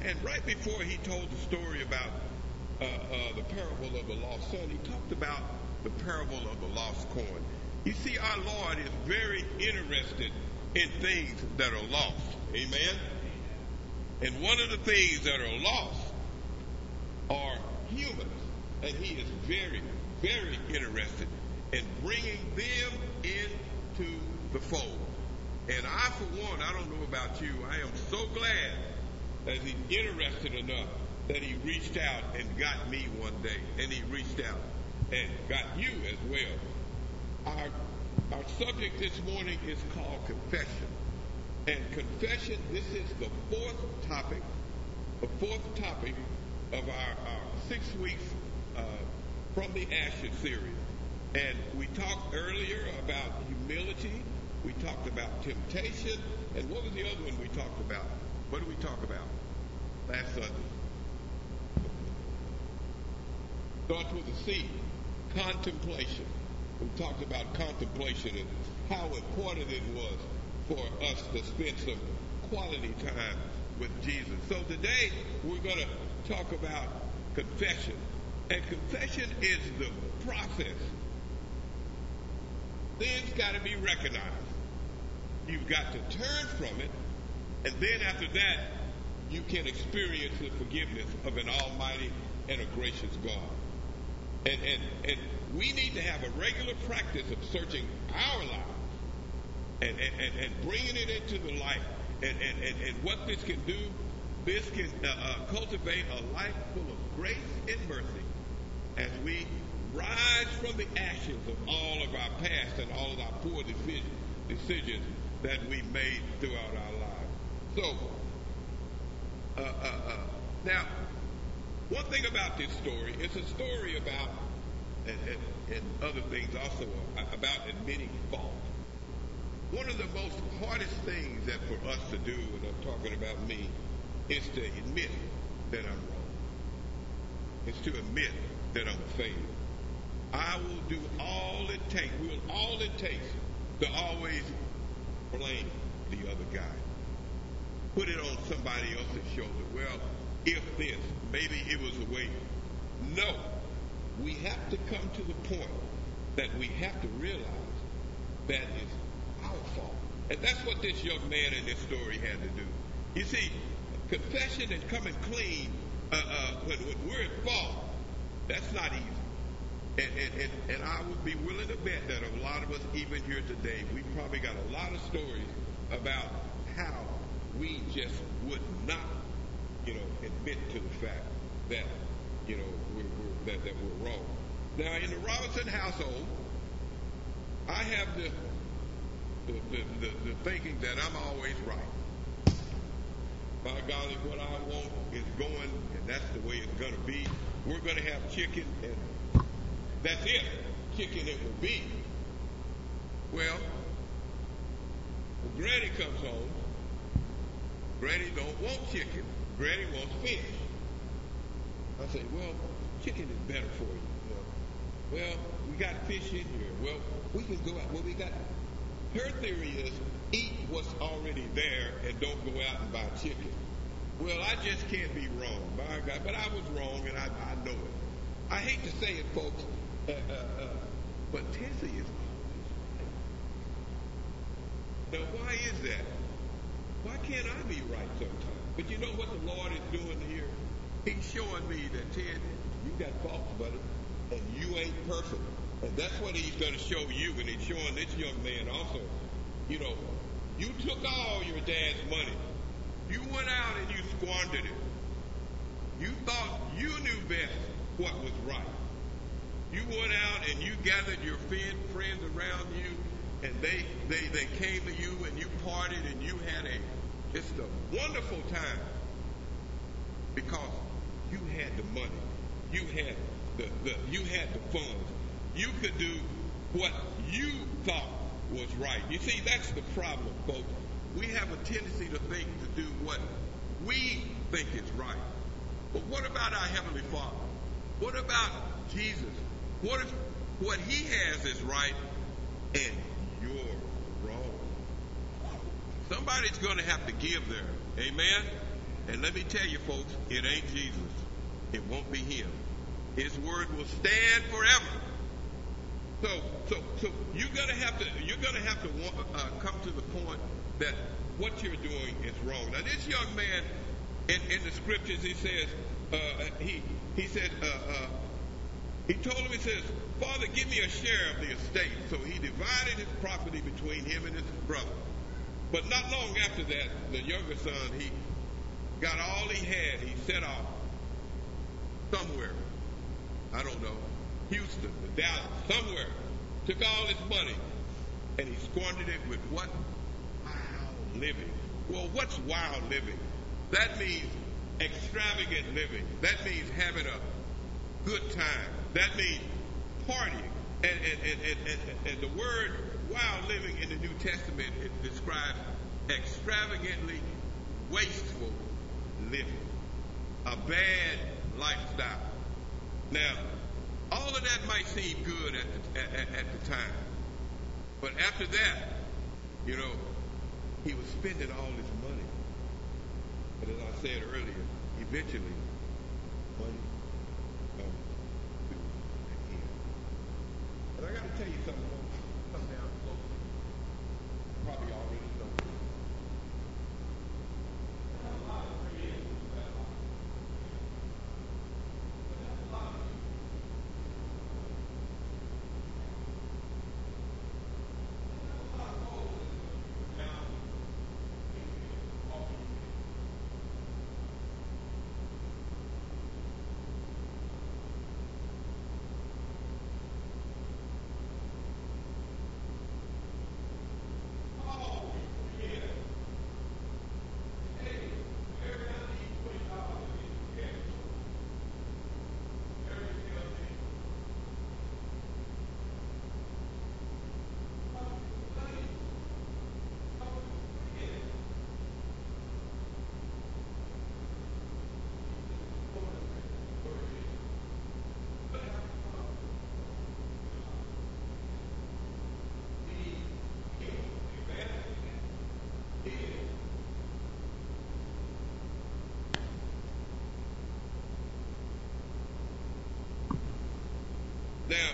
And right before he told the story about the parable of the lost son, he talked about the parable of the lost coin. You see, our Lord is very interested in things that are lost. Amen? And one of the things that are lost are humans. And he is very, very interested in bringing them into the fold. And I, for one, I don't know about you, I am so glad that he's interested enough that he reached out and got me one day. And he reached out and got you as well. Our subject this morning is called confession. And confession, this is the fourth topic of our 6 weeks from the Ashes series. And we talked earlier about humility. We talked about temptation. And what was the other one we talked about? What did we talk about last Sunday? Starts with a C. Contemplation. We talked about contemplation and how important it was for us to spend some quality time with Jesus. So today we're going to talk about confession. And confession is the process. Things got to be recognized. You've got to turn from it, and then after that, you can experience the forgiveness of an almighty and a gracious God. And we need to have a regular practice of searching our lives and bringing it into the light. And what this can do, this can cultivate a life full of grace and mercy as we rise from the ashes of all of our past and all of our poor decisions that we made throughout our lives. So, now, one thing about this story, it's a story about, and other things also, about admitting fault. One of the most hardest things that for us to do, and I'm talking about me, is to admit that I'm wrong. It's to admit that I'm a failure. I will do all it takes to always blame the other guy. Put it on somebody else's shoulder. Well, if this, maybe it was a way. No. We have to come to the point that we have to realize that it's our fault. And that's what this young man in this story had to do. You see, confession and coming clean when we're at fault, that's not easy. And I would be willing to bet that a lot of us, even here today, we probably got a lot of stories about how we just would not, admit to the fact that, that we're wrong. Now, in the Robinson household, I have the thinking that I'm always right. By golly, what I want is going, and that's the way it's going to be. We're going to have chicken, and that's it. Chicken it will be. Well, when Granny comes home, Granny don't want chicken. Granny wants fish. I say, well, chicken is better for you. Well, we got fish in here. Well, we can go out. Well, we got. Her theory is eat what's already there and don't go out and buy chicken. Well, I just can't be wrong, by God. But I was wrong, and I know it. I hate to say it, folks, but Tessie is always right. Now, why is that? Why can't I be right sometimes? But you know what the Lord is doing here? He's showing me that, Ted, you got faults, buddy, and you ain't perfect. And that's what he's going to show you, and he's showing this young man also. You took all your dad's money. You went out and you squandered it. You thought you knew best what was right. You went out and you gathered your friends around you, and they came to you and you partied and you had just a wonderful time because you had the money. You had you had the funds. You could do what you thought was right. You see, that's the problem, folks. We have a tendency to do what we think is right. But what about our Heavenly Father? What about Jesus? What if what He has is right and you're wrong? Somebody's going to have to give there. Amen? And let me tell you, folks, it ain't Jesus. It won't be him. His word will stand forever. So you're gonna have to come to the point that what you're doing is wrong. Now, this young man in the scriptures, he says, he told him, he says, Father, give me a share of the estate. So he divided his property between him and his brother. But not long after that, the younger son, he got all he had. He set off somewhere. I don't know, Houston, Dallas, somewhere. Took all his money and he squandered it with what? Wild living. Well, what's wild living? That means extravagant living. That means having a good time. That means partying. And the word wild living in the New Testament, it describes extravagantly wasteful living. A bad lifestyle. Now, all of that might seem good at the time. But after that, you know, he was spending all his money. But as I said earlier, eventually, money comes to an end. But I got to tell you something, folks. Come down close. Probably already know. Now,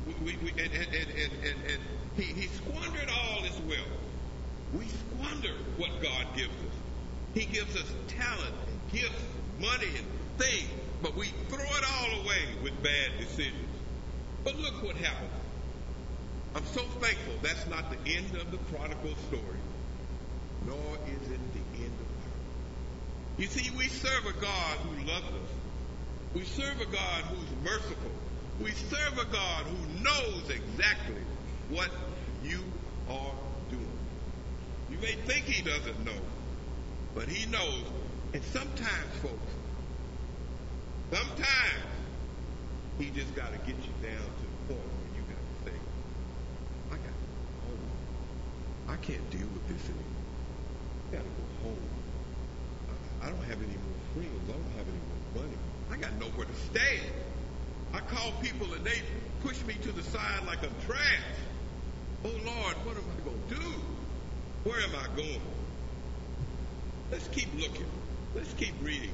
he squandered all his wealth. We squander what God gives us. He gives us talent and gifts, money and things, but we throw it all away with bad decisions. But look what happened. I'm so thankful that's not the end of the prodigal story, nor is it the end of life. You see, we serve a God who loves us. We serve a God who's merciful. We serve a God who knows exactly what you are doing. You may think he doesn't know, but he knows. And sometimes, folks, he just got to get you down to the point where you got to say, I got to go home. I can't deal with this anymore. I got to go home. I don't have any more friends. I don't have any more money. I got nowhere to stay. I call people and they push me to the side like I'm trash. Oh Lord, what am I going to do? Where am I going? Let's keep looking. Let's keep reading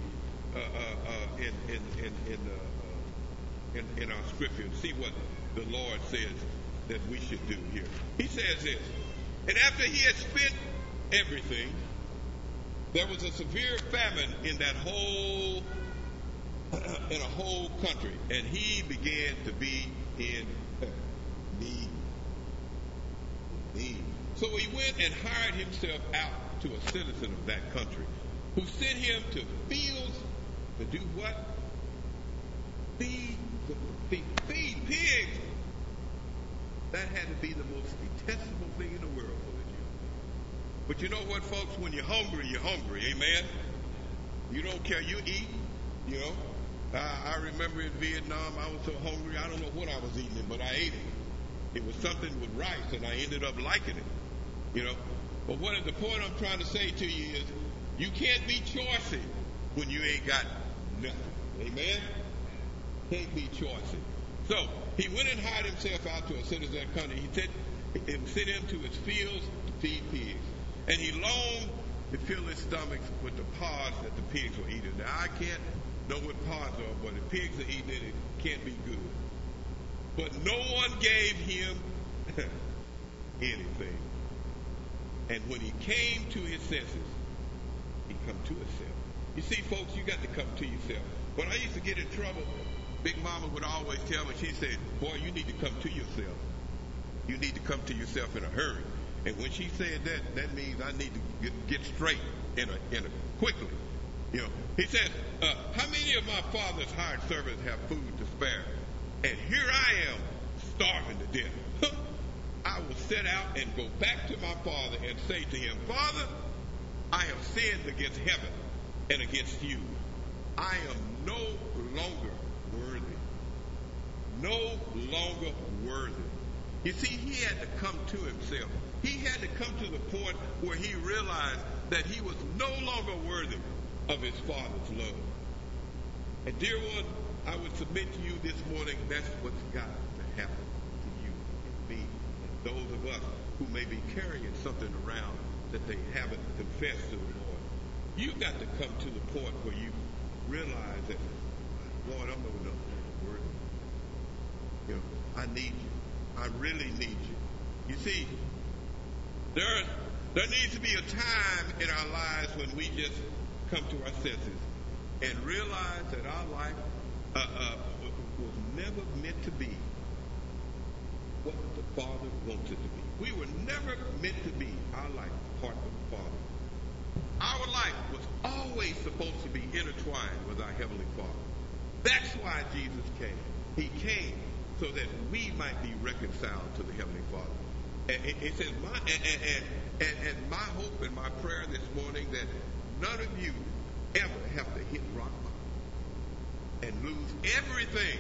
in our scripture and see what the Lord says that we should do here. He says this, and after he had spent everything, there was a severe famine in that whole country, and he began to be in need. So he went and hired himself out to a citizen of that country, who sent him to fields to do what? Feed pigs. That had to be the most detestable thing in the world for the Jews. But you know what, folks? When you're hungry, you're hungry. Amen? You don't care. You eat, you know. I remember in Vietnam, I was so hungry, I don't know what I was eating, but I ate it. It was something with rice, and I ended up liking it, you know. But the point I'm trying to say to you is, you can't be choosy when you ain't got nothing. Amen? Can't be choosy. So, he went and hired himself out to a citizen of that country. He sent him to his fields to feed pigs. And he loaned to fill his stomach with the pods that the pigs were eating. Now, I can't know what pods are, but if pigs are eating it, it can't be good. But no one gave him anything. And when he came to his senses, he come to himself. You see, folks, you got to come to yourself. When I used to get in trouble, Big Mama would always tell me, she said, boy, you need to come to yourself. You need to come to yourself in a hurry. And when she said that, that means I need to get straight in a quickly. You know, he said, how many of my father's hired servants have food to spare? And here I am, starving to death. I will set out and go back to my father and say to him, Father, I have sinned against heaven and against you. I am no longer worthy. No longer worthy. You see, he had to come to himself. He had to come to the point where he realized that he was no longer worthy of his Father's love. And dear one, I would submit to you this morning, that's what's got to happen to you and me and those of us who may be carrying something around that they haven't confessed to the Lord. You've got to come to the point where you realize that, Lord, I'm no longer worthy. You know, I need you. I really need you. You see, there needs to be a time in our lives when we just come to our senses and realize that our life was never meant to be what the Father wants it to be. We were never meant to be our life apart from the Father. Our life was always supposed to be intertwined with our Heavenly Father. That's why Jesus came. He came so that we might be reconciled to the Heavenly Father. And it says, my hope and my prayer this morning that none of you ever have to hit rock bottom and lose everything,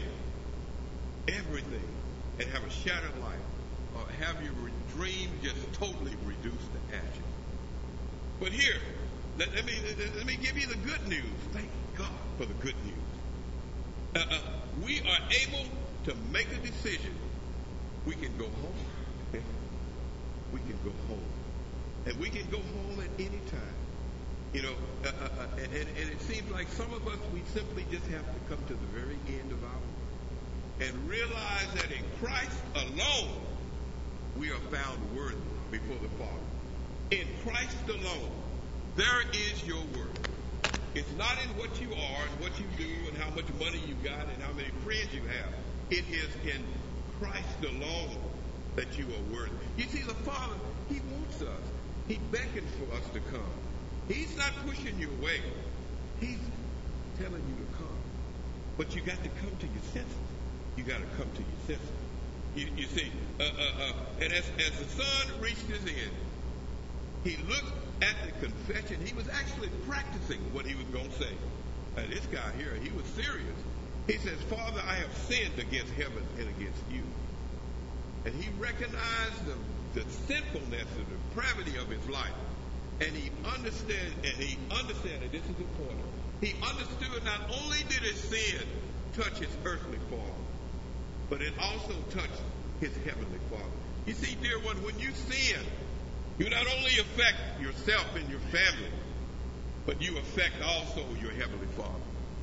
and have a shattered life, or have your dream just totally reduced to ashes. But here, let me give you the good news. Thank God for the good news. We are able to make a decision. We can go home. We can go home. And we can go home at any time. You know, and it seems like some of us, we simply just have to come to the very end of our work and realize that in Christ alone, we are found worthy before the Father. In Christ alone, there is your worth. It's not in what you are and what you do and how much money you got and how many friends you have. It is in Christ alone that you are worthy. You see, the Father, He wants us. He beckons for us to come. He's not pushing you away. He's telling you to come. But you got to come to your senses. You got to come to your senses. You see, and as the Son reached his end, he looked at the confession. He was actually practicing what he was going to say. Now, this guy here, he was serious. He says, Father, I have sinned against heaven and against you. And he recognized the sinfulness and the depravity of his life. And he understood, and this is important, he understood not only did his sin touch his earthly father, but it also touched his heavenly Father. You see, dear one, when you sin, you not only affect yourself and your family, but you affect also your heavenly Father.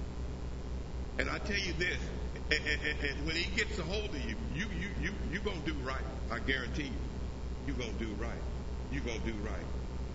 And I tell you this, and when he gets a hold of you, you're going to do right. I guarantee you. You're going to do right. You're going to do right.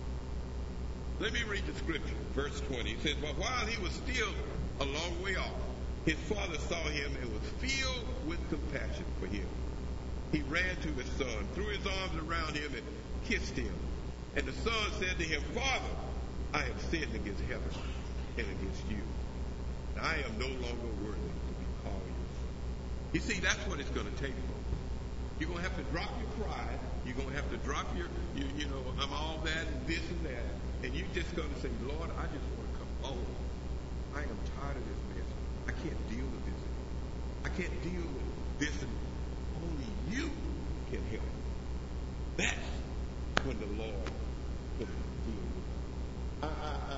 Let me read the scripture, verse 20. It says, but while he was still a long way off, his father saw him and was filled with compassion for him. He ran to his son, threw his arms around him, and kissed him. And the son said to him, Father, I have sinned against heaven and against you. And I am no longer worthy to be called your son. You see, that's what it's going to take, folks. You're going to have to drop your pride. You're going to have to drop your I'm all that and this and that. And you're just going to say, Lord, I just want to come home. I am tired of this mess. I can't deal with this anymore. I can't deal with this, and only you can help me. That's when the Lord will deal with me.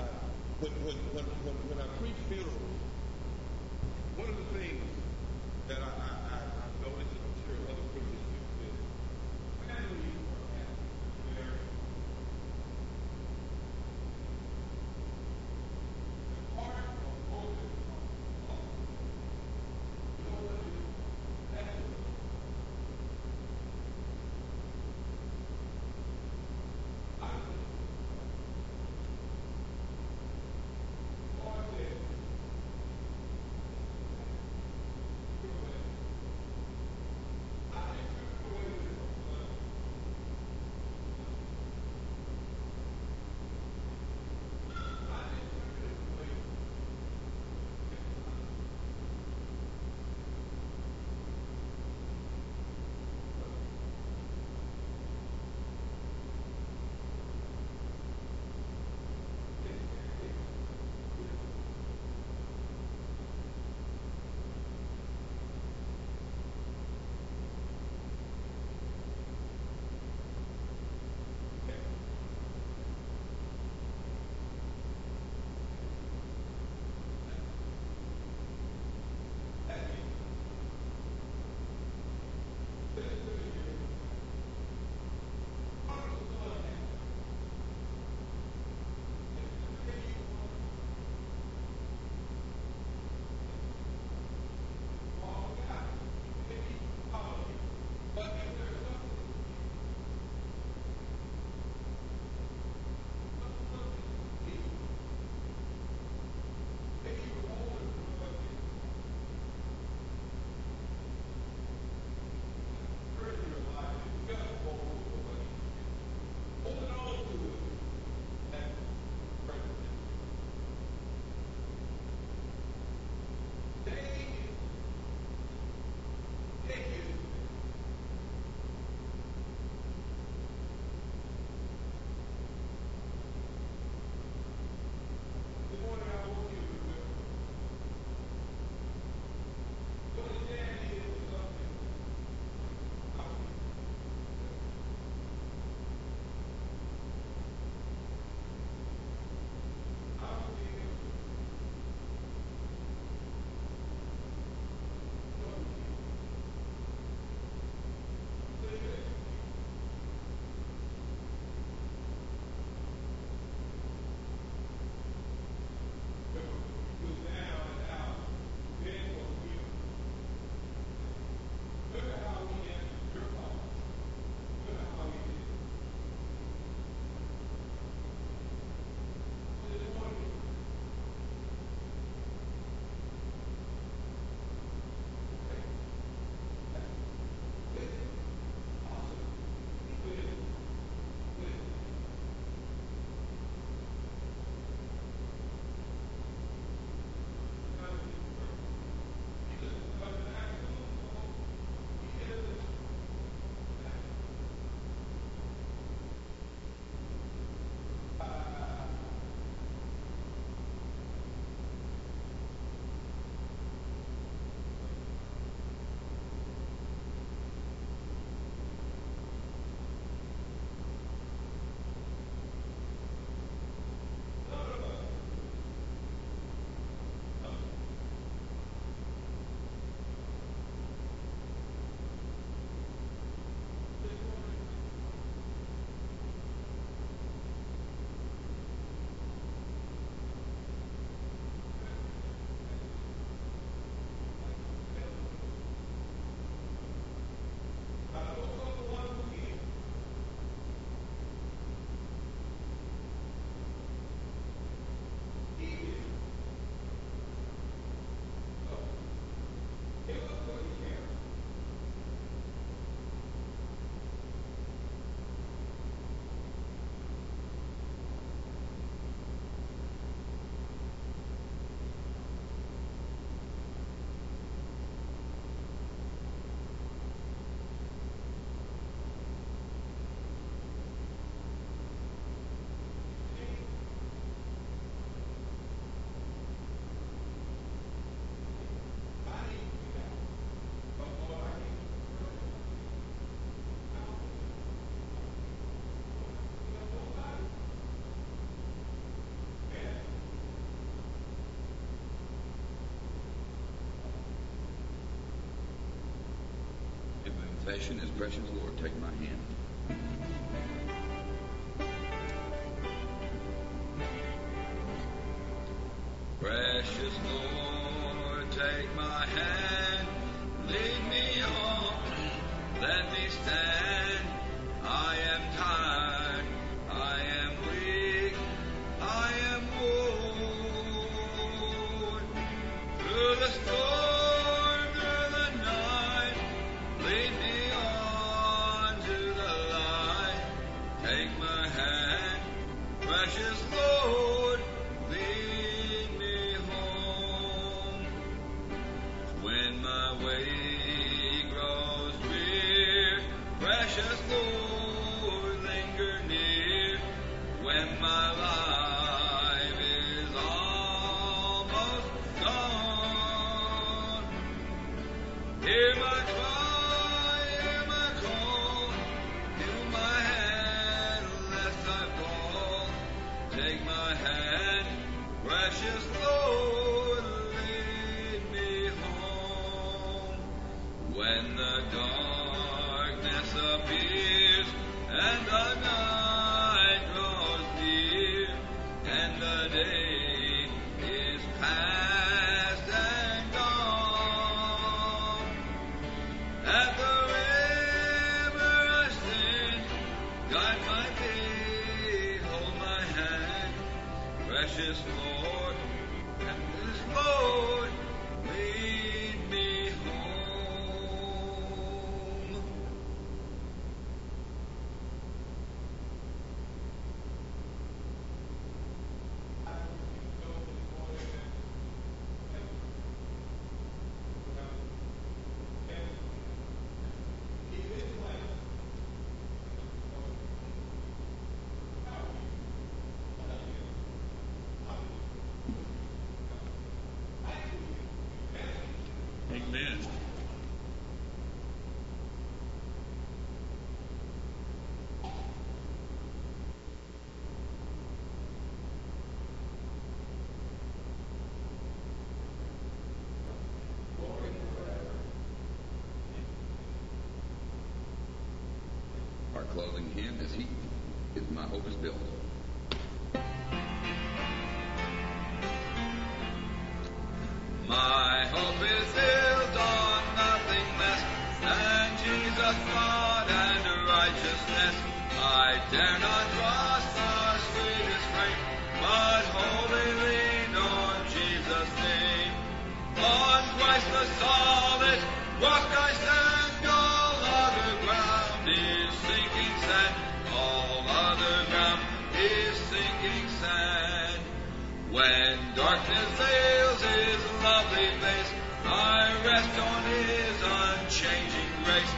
When I preach funerals, one of the things that I noticed, and I'm sure other preachers do this, I got to leave for a pastor where confession is, precious Lord, take my hand. Precious Lord, take my hand, lead me on, let me stand. I am tired, I am weak, I am worn. Through the storm, through the night, lead me on to the light. Take my hand, precious Lord, lead me home. When my way grows drear, precious Lord, linger near. When my life is almost gone, hear my cry, hear my call, hold my hand lest I fall. Take my hand, precious Lord, lead me home. When the darkness appears and the night draws near and the day is past and gone, at the river I stand, guide my feet, hold my hand, precious Lord, and this Lord, lead me home. Amen. Our closing hymn is He is My Hope is Built. My hope is built on nothing less than Jesus' blood and righteousness. I dare not trust the sweetest frame, but wholly lean on Jesus' name. On Christ the solid rock I stand, all other ground is sinking sand. All other ground is sinking sand. When darkness veils His lovely face, I rest on His unchanging grace.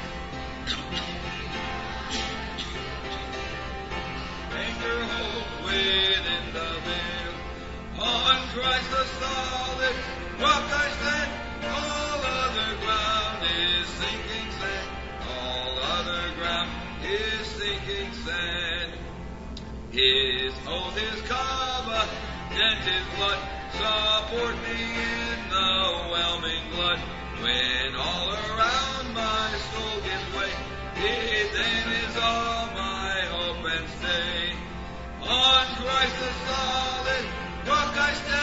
Anchor hope within the veil. On Christ the solid rock I stand. All other ground is sinking sand. All other ground is sinking sand. His oath, His covenant, His blood support me in the whelming flood. When all around my soul gives way, His name is all my hope and stay. On Christ the solid rock I stand.